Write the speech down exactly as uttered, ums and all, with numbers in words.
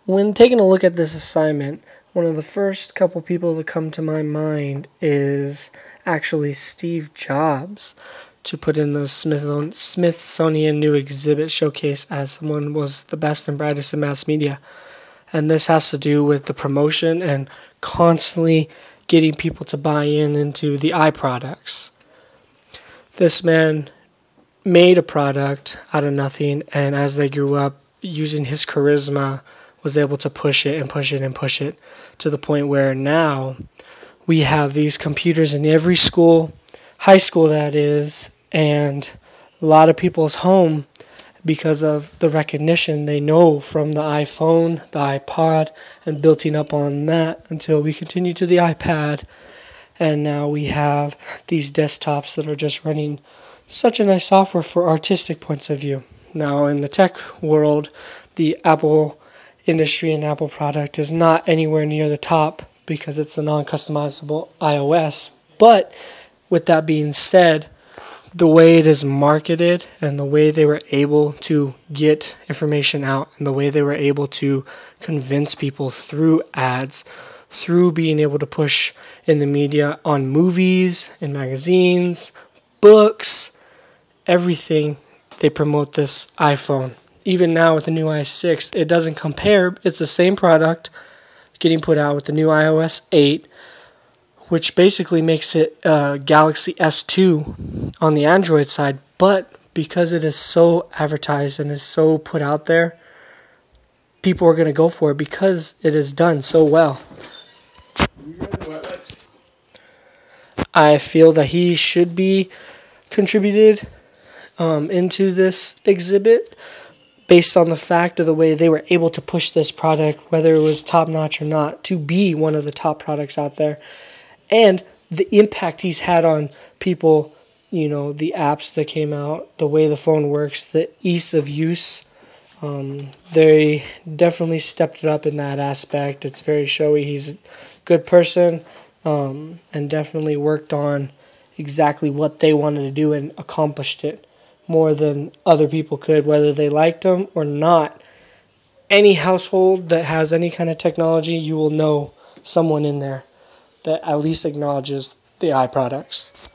When taking a look at this assignment, one of the first couple people to come to my mind is actually Steve Jobs, to put in the Smithsonian new exhibit showcase as someone was the best and brightest in mass media. And this has to do with the promotion and constantly getting people to buy in into the eye products. This man made a product out of nothing, and as they grew up, using his charisma, was able to push it and push it and push it to the point where now we have these computers in every school, high school that is, and a lot of people's home because of the recognition they know from the iPhone, the iPod, and building up on that until we continue to the iPad. And now we have these desktops that are just running such a nice software for artistic points of view. Now in the tech world, the Apple industry and Apple product is not anywhere near the top because it's a non-customizable iOS. But with that being said, the way it is marketed and the way they were able to get information out and the way they were able to convince people through ads, through being able to push in the media on movies, in magazines, books, everything, they promote this iPhone. Even now with the new i six, it doesn't compare. It's the same product getting put out with the new i O S eight, which basically makes it uh, Galaxy S two on the Android side. But because it is so advertised and is so put out there, people are going to go for it because it is done so well. I feel that he should be contributed um, into this exhibit based on the fact of the way they were able to push this product, whether it was top-notch or not, to be one of the top products out there. And the impact he's had on people, you know, the apps that came out, the way the phone works, the ease of use. Um, they definitely stepped it up in that aspect. It's very showy. He's a good person um, and definitely worked on exactly what they wanted to do and accomplished it more than other people could, whether they liked them or not. Any household that has any kind of technology, you will know someone in there that at least acknowledges the eye products.